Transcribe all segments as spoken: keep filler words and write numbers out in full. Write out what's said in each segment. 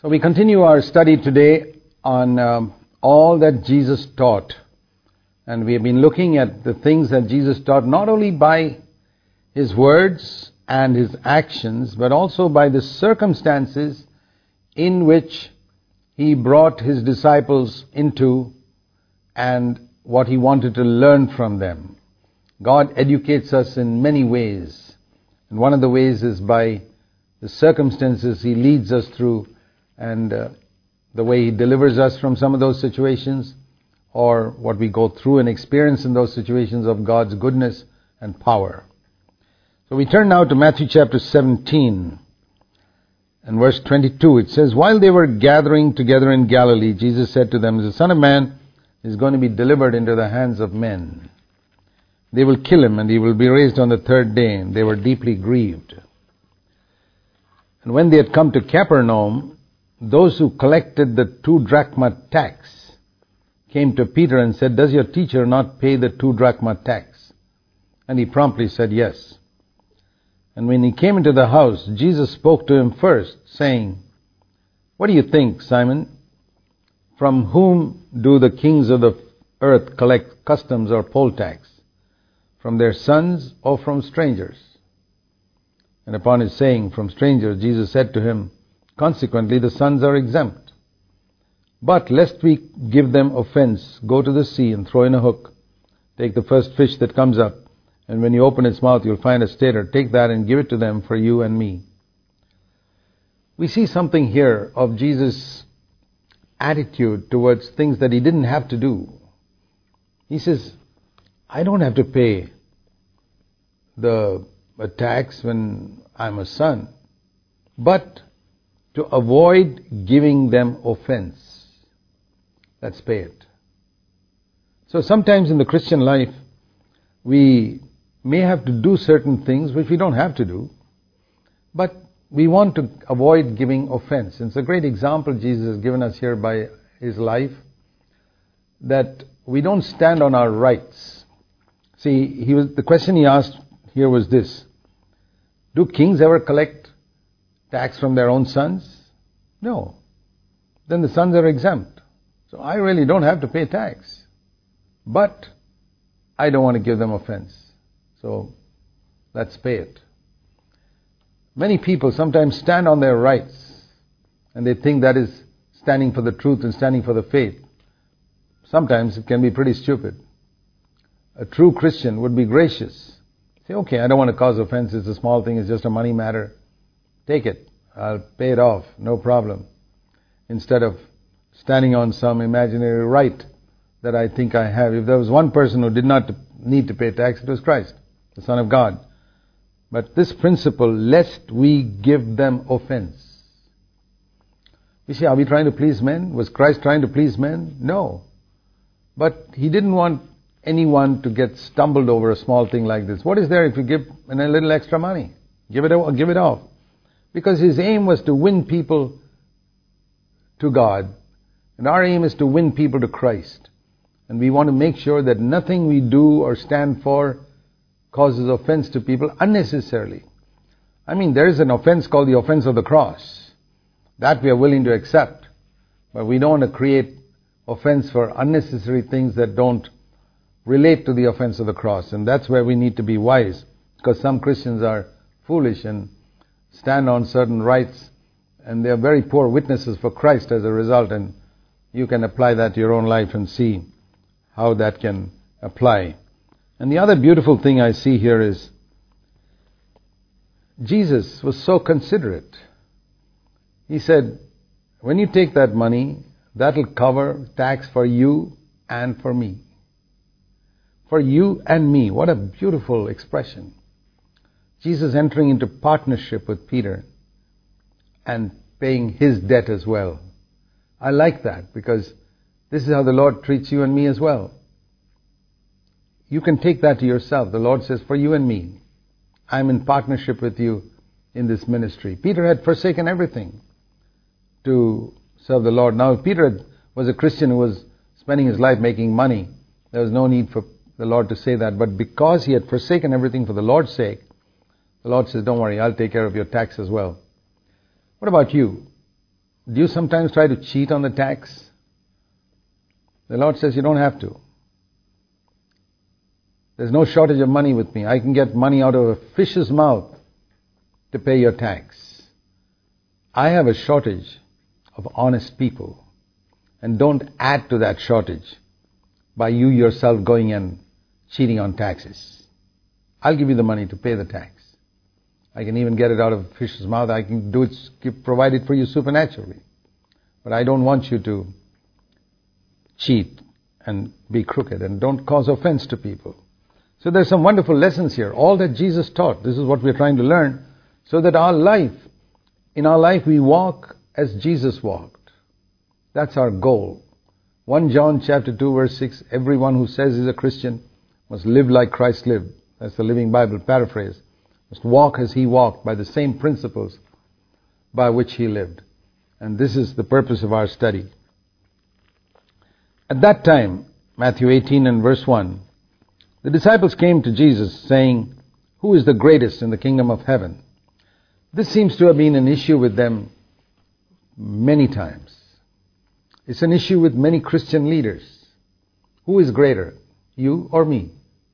So we continue our study today on um, all that Jesus taught. And we have been looking at the things that Jesus taught not only by His words and His actions, but also by the circumstances in which He brought His disciples into and what He wanted to learn from them. God educates us in many ways. And one of the ways is by the circumstances He leads us through and uh, the way He delivers us from some of those situations, or what we go through and experience in those situations of God's goodness and power. So we turn now to Matthew chapter seventeen and verse twenty-two. It says, "While they were gathering together in Galilee, Jesus said to them, 'The Son of Man is going to be delivered into the hands of men. They will kill Him, and He will be raised on the third day.' And they were deeply grieved. And when they had come to Capernaum, those who collected the two drachma tax came to Peter and said, 'Does your teacher not pay the two drachma tax?' And he promptly said, 'Yes.' And when he came into the house, Jesus spoke to him first, saying, 'What do you think, Simon? From whom do the kings of the earth collect customs or poll tax? From their sons or from strangers?' And upon his saying, 'From strangers,' Jesus said to him, 'Consequently, the sons are exempt. But lest we give them offense, go to the sea and throw in a hook. Take the first fish that comes up, and when you open its mouth, you'll find a stater. Take that and give it to them for you and me.'" We see something here of Jesus' attitude towards things that He didn't have to do. He says, "I don't have to pay the a tax when I'm a son, but to avoid giving them offense, let's pay it." So sometimes in the Christian life, we may have to do certain things which we don't have to do, but we want to avoid giving offense. And it's a great example Jesus has given us here by His life, that we don't stand on our rights. See, he was, the question He asked here was this: do kings ever collect tax from their own sons? No. Then the sons are exempt. So I really don't have to pay tax. But I don't want to give them offense. So let's pay it. Many people sometimes stand on their rights, and they think that is standing for the truth and standing for the faith. Sometimes it can be pretty stupid. A true Christian would be gracious. Say, "Okay, I don't want to cause offense. It's a small thing. It's just a money matter. Take it. I'll pay it off. No problem." Instead of standing on some imaginary right that I think I have. If there was one person who did not need to pay tax, it was Christ, the Son of God. But this principle, lest we give them offense. You see, are we trying to please men? Was Christ trying to please men? No. But He didn't want anyone to get stumbled over a small thing like this. What is there if you give a little extra money? Give it, give it off. Because His aim was to win people to God. And our aim is to win people to Christ. And we want to make sure that nothing we do or stand for causes offense to people unnecessarily. I mean, there is an offense called the offense of the cross. That we are willing to accept. But we don't want to create offense for unnecessary things that don't relate to the offense of the cross. And that's where we need to be wise. Because some Christians are foolish and stand on certain rights, and they are very poor witnesses for Christ as a result. And you can apply that to your own life and see how that can apply. And the other beautiful thing I see here is Jesus was so considerate. He said, when you take that money, that'll cover tax for you and for me. For you and me. What a beautiful expression. Jesus entering into partnership with Peter and paying his debt as well. I like that, because this is how the Lord treats you and me as well. You can take that to yourself. The Lord says, for you and me, I'm in partnership with you in this ministry. Peter had forsaken everything to serve the Lord. Now, if Peter was a Christian who was spending his life making money, there was no need for the Lord to say that. But because he had forsaken everything for the Lord's sake, the Lord says, don't worry, I'll take care of your tax as well. What about you? Do you sometimes try to cheat on the tax? The Lord says you don't have to. There's no shortage of money with me. I can get money out of a fish's mouth to pay your tax. I have a shortage of honest people. And don't add to that shortage by you yourself going and cheating on taxes. I'll give you the money to pay the tax. I can even get it out of a fish's mouth. I can do it, give, provide it for you supernaturally. But I don't want you to cheat and be crooked, and don't cause offense to people. So there's some wonderful lessons here. All that Jesus taught, this is what we're trying to learn, so that our life, in our life we walk as Jesus walked. That's our goal. First John chapter two verse six, everyone who says he's a Christian must live like Christ lived. That's the Living Bible paraphrase. Must walk as he walked, by the same principles by which he lived. And this is the purpose of our study. At that time, Matthew eighteen and verse one, the disciples came to Jesus saying, "Who is the greatest in the kingdom of heaven?" This seems to have been an issue with them many times. It's an issue with many Christian leaders. Who is greater, you or me?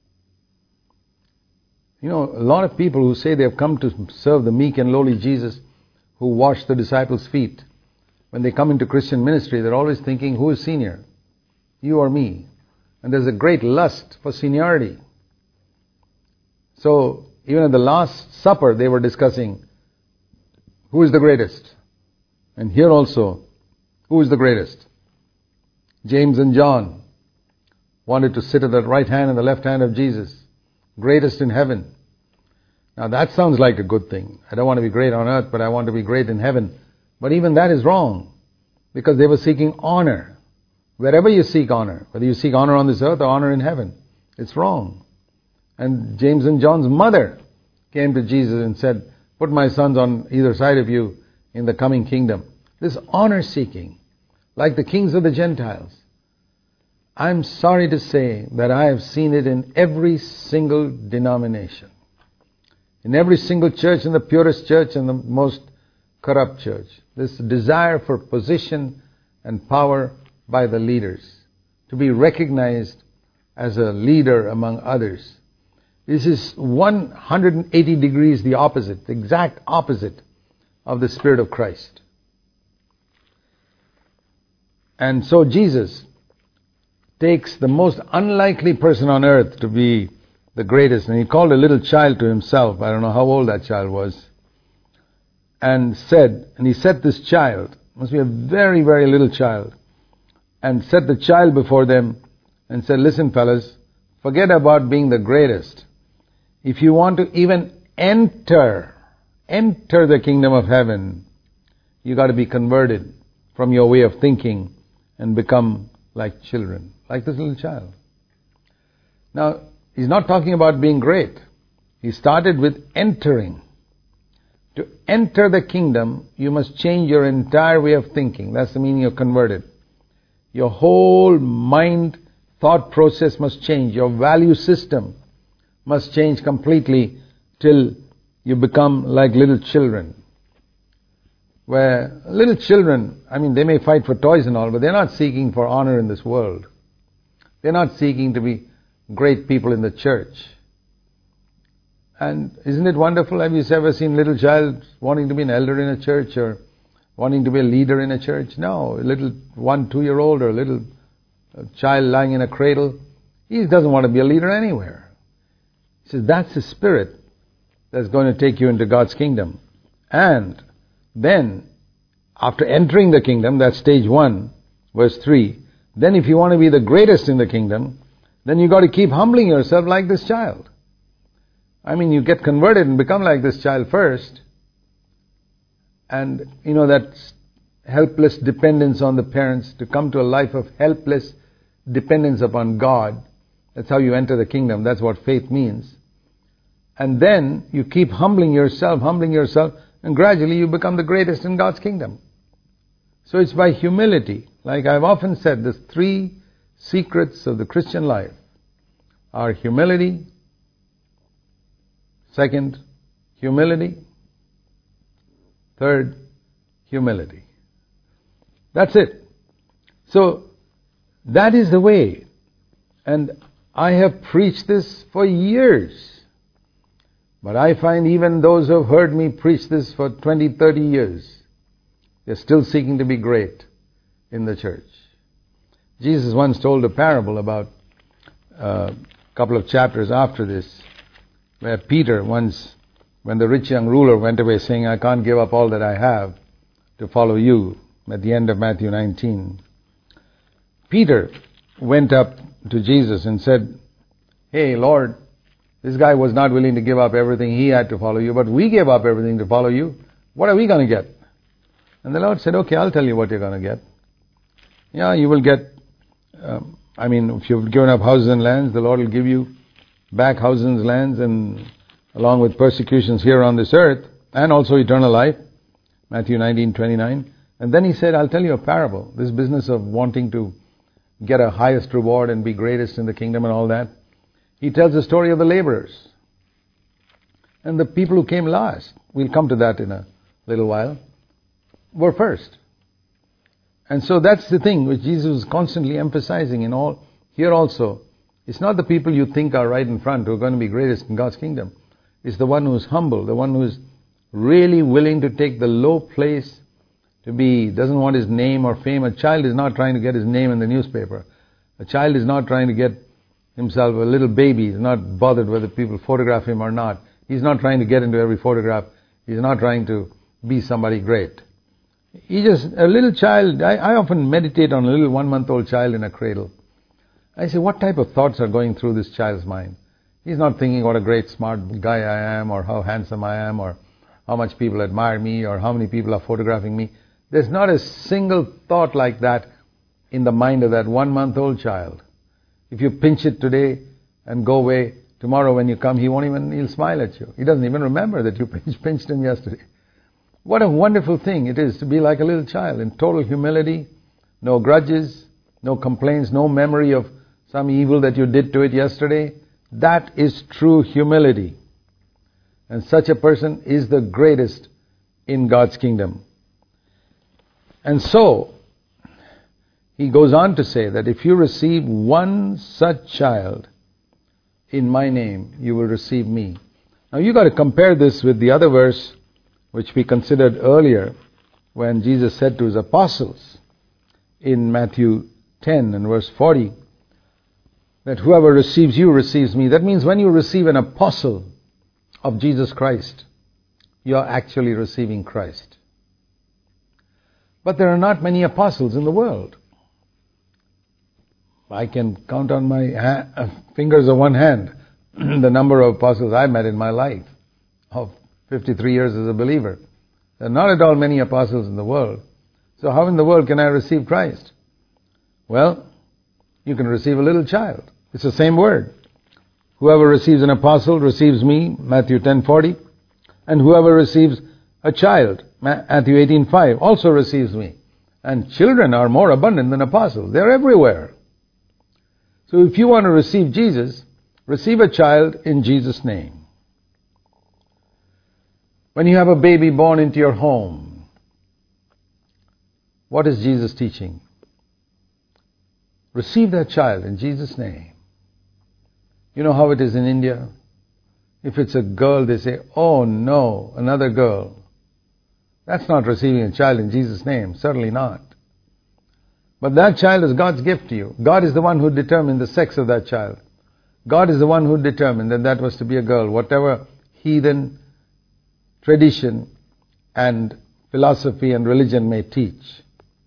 You know, a lot of people who say they have come to serve the meek and lowly Jesus, who wash the disciples' feet, when they come into Christian ministry, they're always thinking, who is senior? You or me? And there's a great lust for seniority. So, even at the Last Supper, they were discussing, who is the greatest? And here also, who is the greatest? James and John wanted to sit at the right hand and the left hand of Jesus. Greatest in heaven. Now that sounds like a good thing. I don't want to be great on earth, but I want to be great in heaven. But even that is wrong, because they were seeking honor. Wherever you seek honor, whether you seek honor on this earth or honor in heaven, it's wrong. And James and John's mother came to Jesus and said, put my sons on either side of you in the coming kingdom. This honor seeking, like the kings of the Gentiles. I'm sorry to say that I have seen it in every single denomination. In every single church, in the purest church and the most corrupt church. This desire for position and power by the leaders. To be recognized as a leader among others. This is one hundred eighty degrees the opposite, the exact opposite of the Spirit of Christ. And so Jesus takes the most unlikely person on earth to be the greatest. And he called a little child to himself. I don't know how old that child was. And said, and he set this child, must be a very, very little child, and set the child before them and said, listen fellas, forget about being the greatest. If you want to even enter, enter the kingdom of heaven, you got to be converted from your way of thinking and become like children, like this little child. Now, he's not talking about being great. He started with entering. To enter the kingdom, you must change your entire way of thinking. That's the meaning of converted. Your whole mind, thought process must change. Your value system must change completely till you become like little children. Where little children, I mean, they may fight for toys and all, but they're not seeking for honor in this world. They're not seeking to be great people in the church. And isn't it wonderful? Have you ever seen little child wanting to be an elder in a church or wanting to be a leader in a church? No, a little one, two-year-old or a little child lying in a cradle, he doesn't want to be a leader anywhere. He says that's the spirit that's going to take you into God's kingdom. And then, after entering the kingdom, that's stage one, verse three, then if you want to be the greatest in the kingdom, then you got to keep humbling yourself like this child. I mean, you get converted and become like this child first. And, you know, that helpless dependence on the parents, to come to a life of helpless dependence upon God. That's how you enter the kingdom. That's what faith means. And then you keep humbling yourself, humbling yourself, and gradually you become the greatest in God's kingdom. So it's by humility. Like I've often said, the three secrets of the Christian life are humility. Second, humility. Third, humility. That's it. So, that is the way. And I have preached this for years. But I find even those who have heard me preach this for twenty, thirty years, they're still seeking to be great in the church. Jesus once told a parable about uh, a couple of chapters after this, where Peter once, when the rich young ruler went away saying, I can't give up all that I have to follow you, at the end of Matthew nineteen, Peter went up to Jesus and said, hey, Lord, this guy was not willing to give up everything he had to follow you, but we gave up everything to follow you. What are we going to get? And the Lord said, okay, I'll tell you what you're going to get. Yeah, you will get, um, I mean, if you've given up houses and lands, the Lord will give you back houses and lands, and along with persecutions here on this earth, and also eternal life, Matthew nineteen twenty-nine. And then he said, I'll tell you a parable. This business of wanting to get a highest reward and be greatest in the kingdom and all that. He tells the story of the laborers. And the people who came last, we'll come to that in a little while, were first. And so that's the thing which Jesus was constantly emphasizing in all, here also. It's not the people you think are right in front who are going to be greatest in God's kingdom. It's the one who is humble, the one who is really willing to take the low place, to be, doesn't want his name or fame. A child is not trying to get his name in the newspaper. A child is not trying to get himself, a little baby is not bothered whether people photograph him or not. He's not trying to get into every photograph. He's not trying to be somebody great. He just, a little child, I, I often meditate on a little one-month-old child in a cradle. I say, what type of thoughts are going through this child's mind? He's not thinking what a great smart guy I am, or how handsome I am, or how much people admire me, or how many people are photographing me. There's not a single thought like that in the mind of that one-month-old child. If you pinch it today and go away, tomorrow when you come, he won't even, he'll smile at you. He doesn't even remember that you pinch, pinched him yesterday. What a wonderful thing it is to be like a little child in total humility, no grudges, no complaints, no memory of some evil that you did to it yesterday. That is true humility. And such a person is the greatest in God's kingdom. And so, he goes on to say that if you receive one such child in my name, you will receive me. Now you got to compare this with the other verse which we considered earlier, when Jesus said to his apostles in Matthew ten and verse forty, that whoever receives you receives me. That means when you receive an apostle of Jesus Christ, you are actually receiving Christ. But there are not many apostles in the world. I can count on my ha- fingers of one hand the number of apostles I met in my life of fifty-three years as a believer. There are not at all many apostles in the world. So how in the world can I receive Christ? Well, you can receive a little child. It's the same word. Whoever receives an apostle receives me, Matthew ten forty. And whoever receives a child, Matthew eighteen five, also receives me. And children are more abundant than apostles. They're everywhere. So if you want to receive Jesus, receive a child in Jesus' name. When you have a baby born into your home, what is Jesus teaching? Receive that child in Jesus' name. You know how it is in India? If it's a girl, they say, oh no, another girl. That's not receiving a child in Jesus' name, certainly not. But that child is God's gift to you. God is the one who determined the sex of that child. God is the one who determined that that was to be a girl. Whatever heathen tradition and philosophy and religion may teach.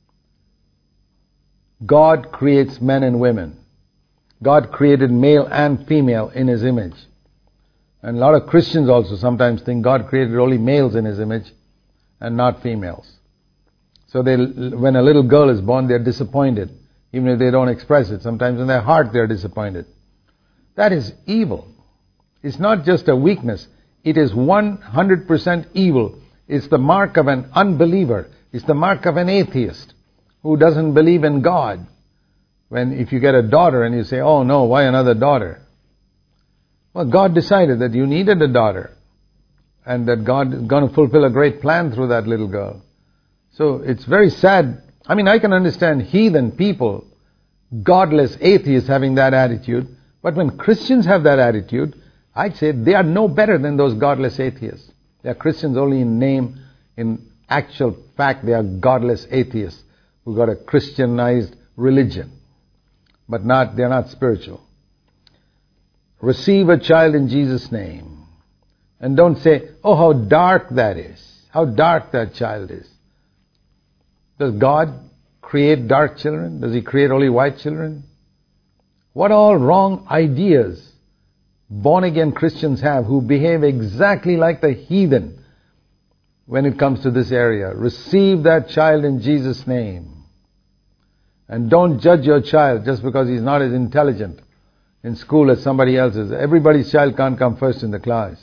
God creates men and women. God created male and female in His image. And a lot of Christians also sometimes think God created only males in His image and not females. So they, when a little girl is born, they're disappointed, even if they don't express it. Sometimes in their heart they're disappointed. That is evil. It's not just a weakness. It is one hundred percent evil. It's the mark of an unbeliever. It's the mark of an atheist who doesn't believe in God. When if you get a daughter and you say, oh no, why another daughter? Well, God decided that you needed a daughter and that God is going to fulfill a great plan through that little girl. So it's very sad I mean, I can understand heathen people, godless atheists having that attitude, but when Christians have that attitude, I'd say they are no better than those godless atheists. They are Christians only in name. In actual fact, they are godless atheists who got a Christianized religion, but not they are not spiritual. Receive a child in Jesus' name. And don't say, oh, how dark that is. How dark that child is. Does God create dark children? Does He create only white children? What all wrong ideas born-again Christians have who behave exactly like the heathen when it comes to this area. Receive that child in Jesus' name. And don't judge your child just because he's not as intelligent in school as somebody else is. Everybody's child can't come first in the class.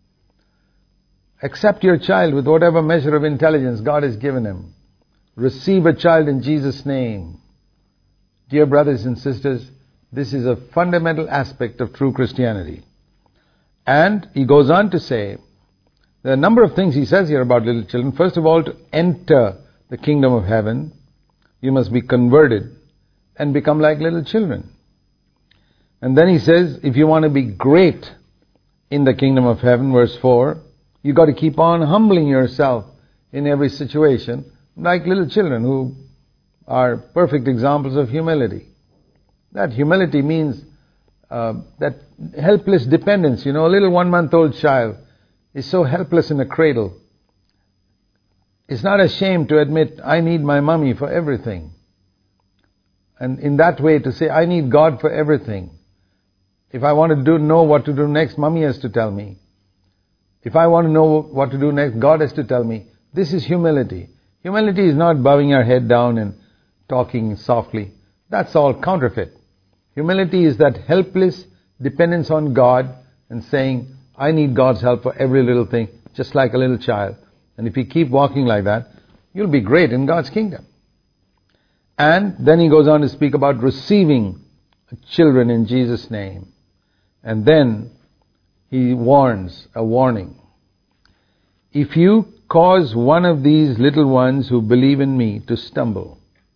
Accept your child with whatever measure of intelligence God has given him. Receive a child in Jesus' name. Dear brothers and sisters, this is a fundamental aspect of true Christianity. And he goes on to say, there are a number of things he says here about little children. First of all, to enter the kingdom of heaven, you must be converted and become like little children. And then he says, if you want to be great in the kingdom of heaven, verse four, you got to keep on humbling yourself in every situation, like little children who are perfect examples of humility. That humility means uh, that helpless dependence. You know, a little one-month-old child is so helpless in a cradle. It's not ashamed to admit, I need my mommy for everything. And in that way to say, I need God for everything. If I want to do know what to do next, mommy has to tell me. If I want to know what to do next, God has to tell me. This is humility. Humility is not bowing our head down and talking softly. That's all counterfeit. Humility is that helpless dependence on God and saying, I need God's help for every little thing, just like a little child. And if you keep walking like that, you'll be great in God's kingdom. And then he goes on to speak about receiving children in Jesus' name. And then he warns, a warning. If you cause one of these little ones who believe in me to stumble.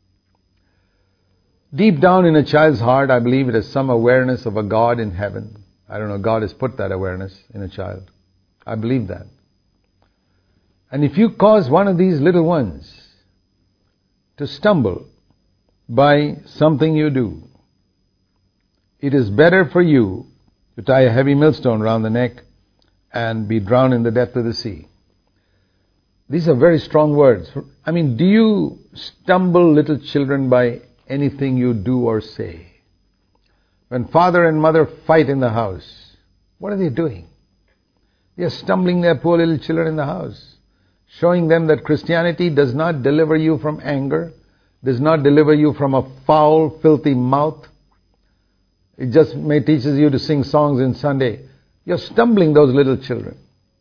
Deep down in a child's heart, I believe it has some awareness of a God in heaven. I don't know, God has put that awareness in a child. I believe that. And if you cause one of these little ones to stumble by something you do, it is better for you to tie a heavy millstone around the neck and be drowned in the depth of the sea. These are very strong words. I mean, do you stumble little children by anything you do or say? When father and mother fight in the house, what are they doing? They are stumbling their poor little children in the house, showing them that Christianity does not deliver you from anger, does not deliver you from a foul, filthy mouth. It just may teaches you to sing songs in Sunday. You're stumbling those little children.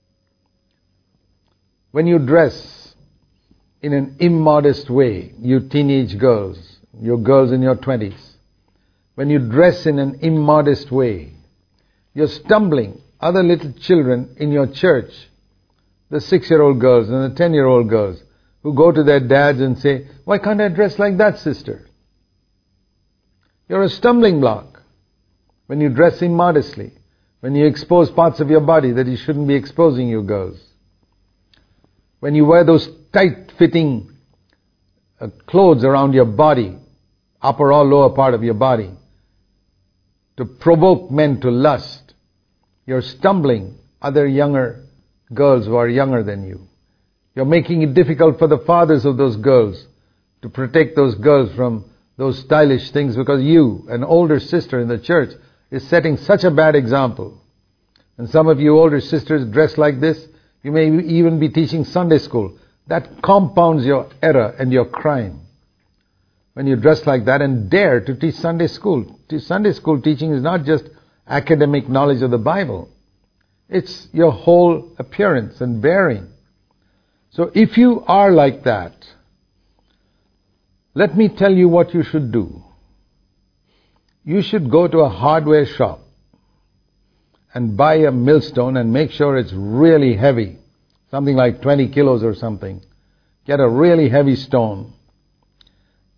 When you dress in an immodest way, you teenage girls, you girls in your twenties, when you dress in an immodest way, you're stumbling other little children in your church, the six-year-old girls and the ten-year-old girls who go to their dads and say, why can't I dress like that, sister? You're a stumbling block when you dress immodestly, when you expose parts of your body that you shouldn't be exposing, you girls. When you wear those tight-fitting uh, clothes around your body, upper or lower part of your body, to provoke men to lust, you're stumbling other younger girls who are younger than you. You're making it difficult for the fathers of those girls to protect those girls from those stylish things because you, an older sister in the church, is setting such a bad example. And some of you older sisters dress like this. You may even be teaching Sunday school. That compounds your error and your crime. When you dress like that and dare to teach Sunday school. Sunday school teaching is not just academic knowledge of the Bible. It's your whole appearance and bearing. So if you are like that, let me tell you what you should do. You should go to a hardware shop and buy a millstone and make sure it's really heavy, something like twenty kilos or something. Get a really heavy stone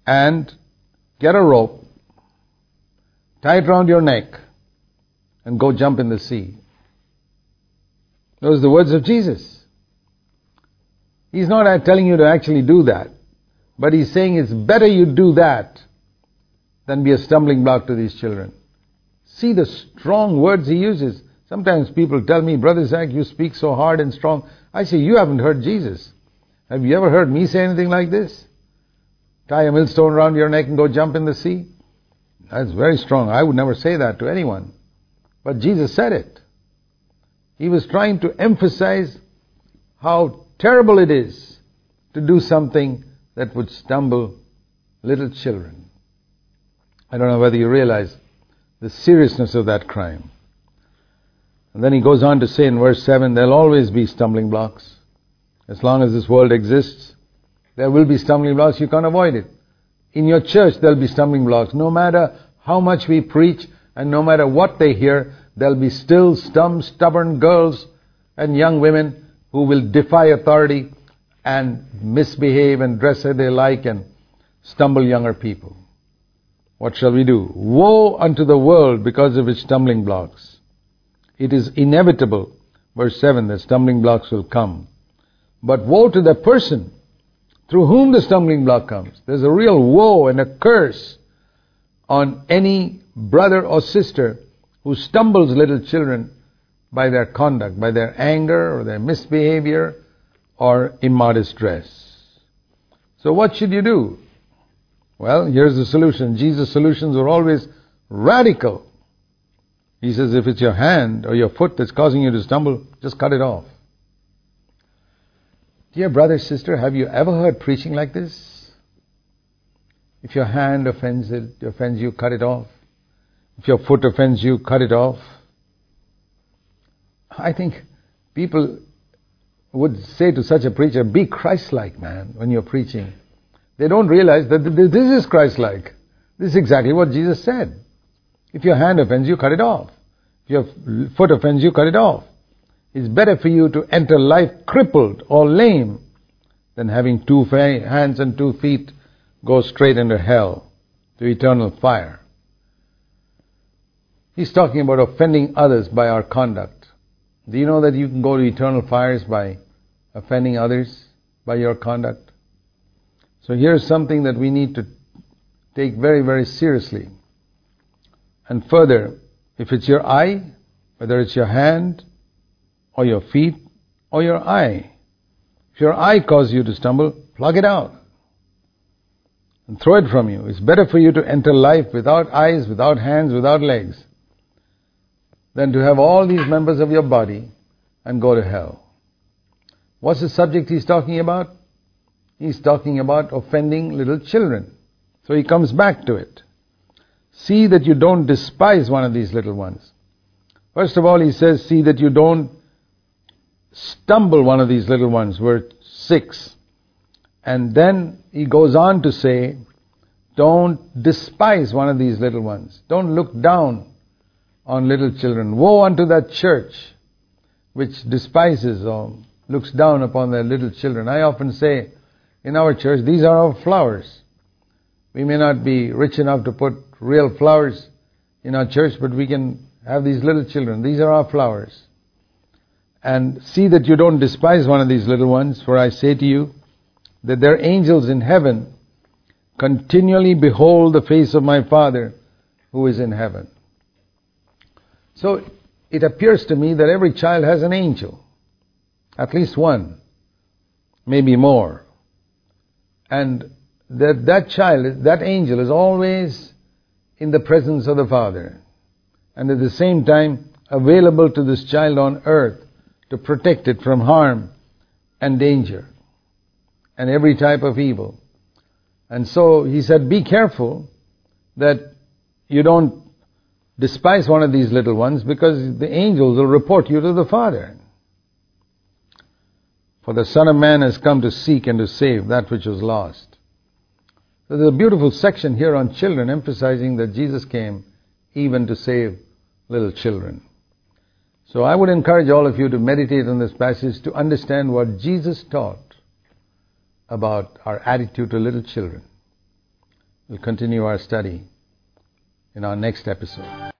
and get a rope, tie it around your neck, and go jump in the sea. Those are the words of Jesus. He's not telling you to actually do that, but He's saying it's better you do that than be a stumbling block to these children. See the strong words He uses. Sometimes people tell me, Brother Zach, you speak so hard and strong. I say, you haven't heard Jesus. Have you ever heard me say anything like this? Tie a millstone around your neck and go jump in the sea? That's very strong. I would never say that to anyone. But Jesus said it. He was trying to emphasize how terrible it is to do something that would stumble little children. I don't know whether you realize the seriousness of that crime. And then He goes on to say in verse seven, there'll always be stumbling blocks. As long as this world exists, there will be stumbling blocks. You can't avoid it. In your church, there'll be stumbling blocks. No matter how much we preach and no matter what they hear, there'll be still some stubborn girls and young women who will defy authority and misbehave and dress as they like and stumble younger people. What shall we do? Woe unto the world because of its stumbling blocks. It is inevitable, verse seven, that stumbling blocks will come. But woe to the person through whom the stumbling block comes. There's a real woe and a curse on any brother or sister who stumbles little children by their conduct, by their anger or their misbehavior or immodest dress. So what should you do? Well, here's the solution. Jesus' solutions are always radical. He says, if it's your hand or your foot that's causing you to stumble, just cut it off. Dear brother, sister, have you ever heard preaching like this? If your hand offends it, offends you, cut it off. If your foot offends you, cut it off. I think people would say to such a preacher, be Christ-like, man, when you're preaching. They don't realize that this is Christ-like. This is exactly what Jesus said. If your hand offends you, cut it off. If your foot offends you, cut it off. It's better for you to enter life crippled or lame than having two hands and two feet go straight into hell, to eternal fire. He's talking about offending others by our conduct. Do you know that you can go to eternal fires by offending others by your conduct? So here's something that we need to take very, very seriously. And further, if it's your eye, whether it's your hand, or your feet, or your eye, if your eye causes you to stumble, plug it out and throw it from you. It's better for you to enter life without eyes, without hands, without legs, than to have all these members of your body and go to hell. What's the subject he's talking about? He's talking about offending little children. So he comes back to it. See that you don't despise one of these little ones. First of all, he says, see that you don't stumble one of these little ones, verse six. And then he goes on to say, don't despise one of these little ones. Don't look down on little children. Woe unto that church which despises or looks down upon their little children. I often say, in our church, these are our flowers. We may not be rich enough to put real flowers in our church, but we can have these little children. These are our flowers. And see that you don't despise one of these little ones, for I say to you that their angels in heaven continually behold the face of my Father who is in heaven. So it appears to me that every child has an angel, at least one, maybe more. And that that child, that angel is always in the presence of the Father, and at the same time available to this child on earth to protect it from harm and danger and every type of evil. And so he said, be careful that you don't despise one of these little ones, because the angels will report you to the Father. For the Son of Man has come to seek and to save that which was lost. So there's a beautiful section here on children, emphasizing that Jesus came even to save little children. So I would encourage all of you to meditate on this passage to understand what Jesus taught about our attitude to little children. We'll continue our study in our next episode.